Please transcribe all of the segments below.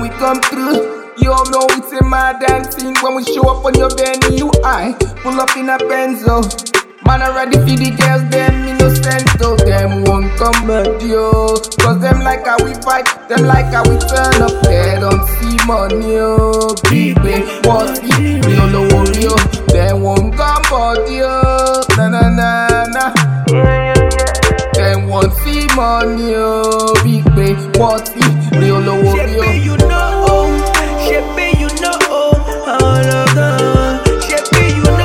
when we come through. You all know it's a mad dancing when we show up on your venue. I pull up in a Benzo. Man, I ready for the girls, them innocent, so them won't come back, yo. Cause them like how we fight, them like how we turn up. They don't see money, yo. Big big, what's it? Real low warrior. They won't come back, yo. Na na na na. Them won't see money, yo. Big big, what's it? Real low warrior. Shepe, you know, Shepe, you know, all of them. Shepe, you know.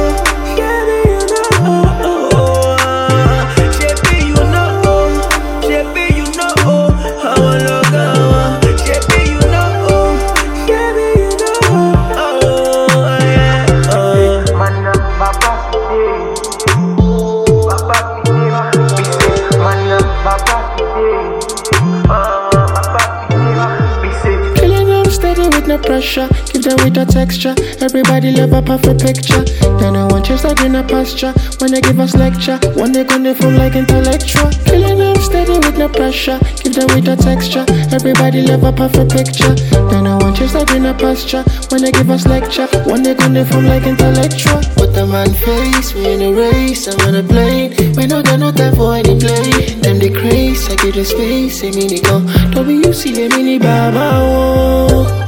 No pressure, give them with a texture. Everybody love a perfect picture. They no one chase like in a pasture. When they give us lecture, one they gonna feel like intellectual. Killing them steady with no pressure, give them with a texture. Everybody love a perfect picture. They no one chase like in a pasture. When they give us lecture, one they gonna feel like intellectual. But the man face, we in a race, I'm on a plane. We no got no time for any play. Them the craze, I give the space, a mini go. WC, a mini baba, oh.